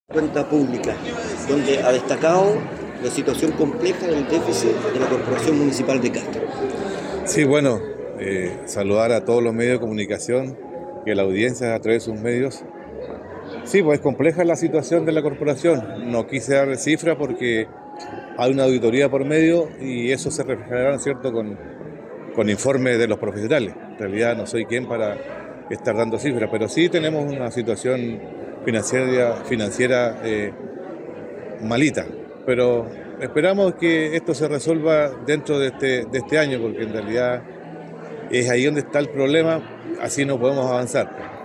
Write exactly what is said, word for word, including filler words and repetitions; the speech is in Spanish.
Cuenta pública, donde ha destacado la situación compleja del déficit de la Corporación Municipal de Castro. Sí, bueno, eh, saludar a todos los medios de comunicación y a la audiencia a través de sus medios. Sí, pues es compleja la situación de la corporación. No quise dar cifras porque hay una auditoría por medio y eso se reflejará, ¿cierto?, con, con informes de los profesionales. En realidad no soy quien para estar dando cifras, pero sí tenemos una situación financiera, financiera eh, malita. Pero esperamos que esto se resuelva dentro de este, de este año, porque en realidad es ahí donde está el problema, así no podemos avanzar.